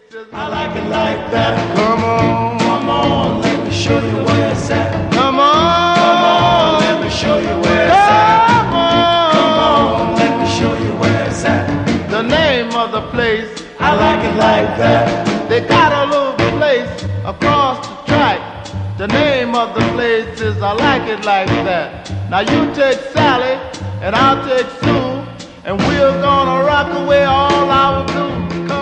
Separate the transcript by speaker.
Speaker 1: I like it like that.
Speaker 2: Come on,
Speaker 1: Come on, let me show you where it's at.
Speaker 2: come on,
Speaker 1: Come on, let me show you where it's at.
Speaker 2: come on.
Speaker 1: Come on, let me show you where it's at.
Speaker 2: The name of the place,
Speaker 1: I like it like that.
Speaker 2: they got a little place across the track. The name of the place is I Like It Like That. Now you take Sally and I'll take Sue, and we're gonna rock away all our blues.